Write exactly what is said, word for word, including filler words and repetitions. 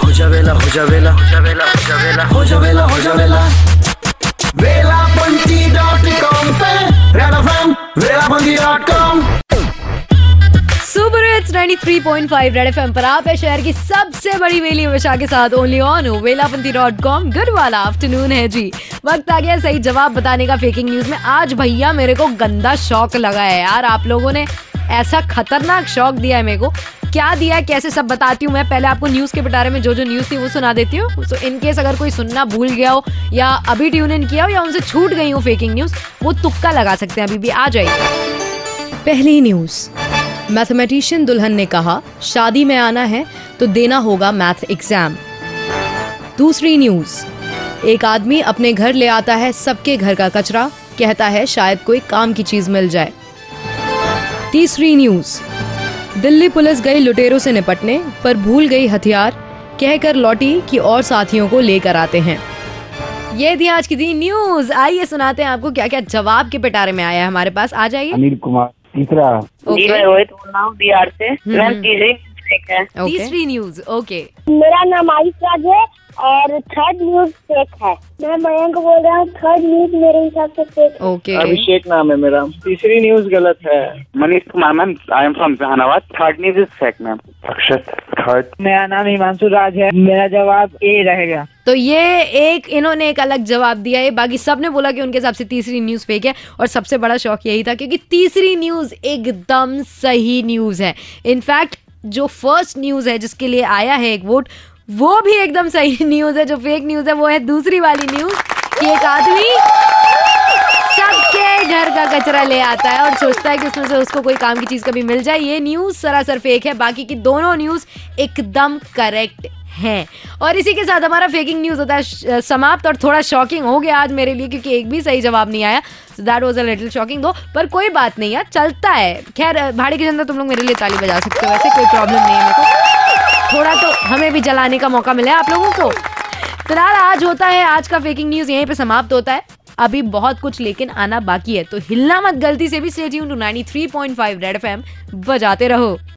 हो जा वेला हो जा वेला हो जा वेला हो जा वेला हो जा वेला हो जा वेला वेलापंती डॉट कॉम पे red FM Velapanti dot com super hits तिरानवे पॉइंट पाँच रेड एफएम पर आप है शहर की सबसे बड़ी वेली विशा के साथ only on Velapanti dot com. Good वाला आफ्टरनून है जी। वक्त आ गया सही जवाब बताने का फेकिंग न्यूज में। आज भैया मेरे को गंदा शौक लगा है यार, आप लोगों ने ऐसा खतरनाक शौक दिया है मेरे को। क्या दिया है कैसे सब बताती हूँ मैं। पहले आपको न्यूज के पिटारे में जो जो न्यूज थी वो सुना देती हूँ। तो इन केस अगर कोई सुनना भूल गया हो या अभी ट्यून इन किया हो या उनसे छूट गई हो फेकिंग न्यूज, वो तुक्का लगा सकते हैं, अभी भी आ जाइए। पहली न्यूज, मैथमेटिशियन दुल्हन ने कहा शादी में आना है तो देना होगा मैथ एग्जाम। दूसरी न्यूज, एक आदमी अपने घर ले आता है सबके घर का कचरा, कहता है शायद कोई काम की चीज मिल जाए। तीसरी न्यूज, दिल्ली पुलिस गई लुटेरों से निपटने पर भूल गई हथियार, कहकर लौटी कि और साथियों को लेकर आते हैं। ये थी आज की तीन न्यूज। आइए सुनाते हैं आपको क्या क्या जवाब के पिटारे में आया है हमारे पास। आ जाइए। अनिल कुमार तीसरा। जी मैं रोहित बोल रहा हूँ बिहार से। मैम तीसरी फेक है। तीसरी न्यूज ओके। मेरा नाम आयुष राज है और थर्ड न्यूज फेक है। मैं मयंक बोल रहा हूँ, थर्ड न्यूज मेरे हिसाब से फेक है। ओके अभिषेक नाम है मेरा। तीसरी न्यूज गलत है। Manish Kumar ma'am, I am from Jehanabad. Third news is fake ma'am. Akshat third. मेरा नाम हिमांशु राज है। मेरा जवाब ए रहेगा। तो ये एक इन्होंने एक अलग जवाब दिया है, बाकी सब ने बोला कि उनके हिसाब से तीसरी न्यूज फेक है। और सबसे बड़ा शौक यही था क्योंकि तीसरी न्यूज एकदम सही न्यूज है। इनफैक्ट जो फर्स्ट न्यूज है जिसके लिए आया है एक वोट, वो भी एकदम सही न्यूज है। जो फेक न्यूज है वो है दूसरी वाली न्यूज कि एक आदमी सबके घर का कचरा ले आता है और सोचता है कि उसमें से उसको कोई काम की चीज कभी मिल जाए। ये न्यूज सरासर फेक है, बाकी की दोनों न्यूज एकदम करेक्ट हैं। और इसी के साथ हमारा फेकिंग न्यूज होता है समाप्त। और थोड़ा शॉकिंग हो गया आज मेरे लिए क्योंकि एक भी सही जवाब नहीं आया। So that was a little shocking though, पर कोई बात नहीं यार, चलता है। खैर भाड़े के जनता तुम लोग मेरे लिए ताली बजा सकते हो, वैसे कोई प्रॉब्लम नहीं है मेरे को। थोड़ा तो हमें भी जलाने का मौका मिला है आप लोगों को। फिलहाल आज होता है, आज का फेकिंग न्यूज यहीं पे समाप्त होता है। अभी बहुत कुछ लेकिन आना बाकी है, तो हिलना मत गलती से भी। स्टे ट्यून्ड टू तिरानवे पॉइंट पाँच रेड एफएम, बजाते रहो।